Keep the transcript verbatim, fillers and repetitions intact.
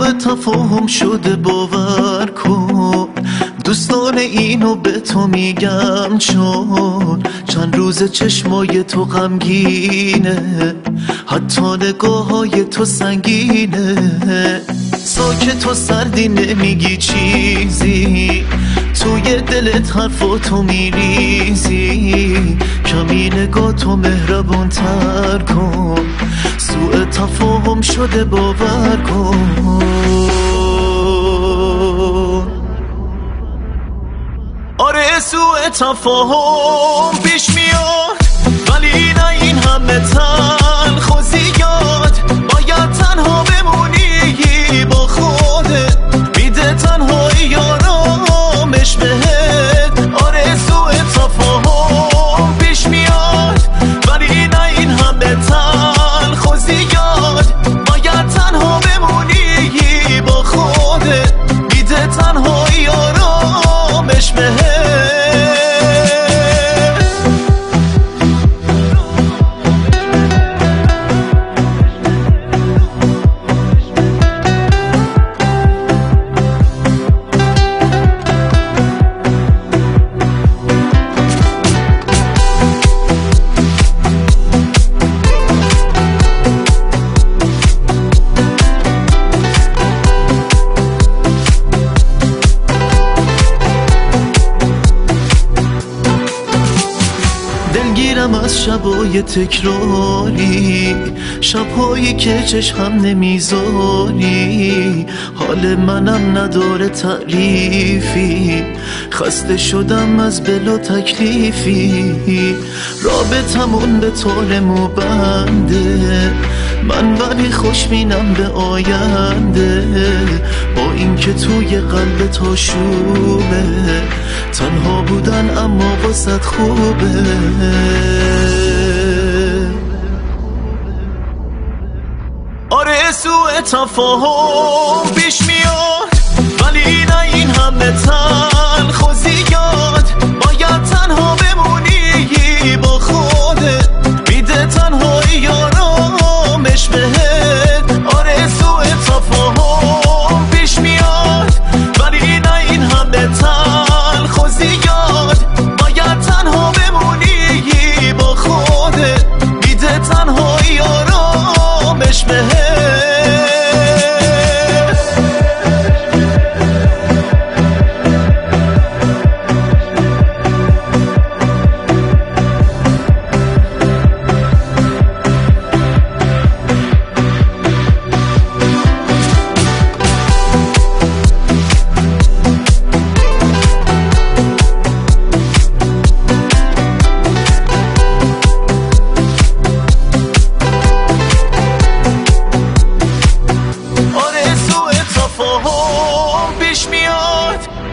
سوء تفاهم شده باور کن، دوستان اینو به تو میگم چون چند روز چشمای تو غمگینه، حتی نگاه های تو سنگینه. ساکت و سردی نمیگی چیزی، توی دلت حرفاتو میریزی. کمی نگاه تو مهربون تر کن، سوء تفاهم شده باور کن. آره سوء تفاهم پیش میاد، ولی نه این همه تلخ و زیاد. باید تنها بمونی با خودت، میده تنهایی آرامش بهت. آره سوء تفاهم پیش میاد، ولی نه این همه تلخ و زیاد. باید تنها بمونی با خودت، میده تنهایی آرامش بهت. دلگیرم از شبای تکراری، شبهایی که چشم نمیذاری. حال منم نداره تعریفی، خسته شدم از بلا تکلیفی. رابطمون به طور موبنده، من ولی خوشبینم به آینده. با اینکه توی قلب تا شوبه، تنها بودن اما واسط خوبه. آره سوء تفاهم پیش میاد، ولی نه این همه تلخ و زیاد. باید تنها بمونی با خودت، میده تنهایی آرامش بهت. آره سوء تفاهم پیش میاد، ولی نه این همه تلخ و زیاد. باید تنها بمونی با خودت، میده تنهایی آرامش بهت. پیش میاد،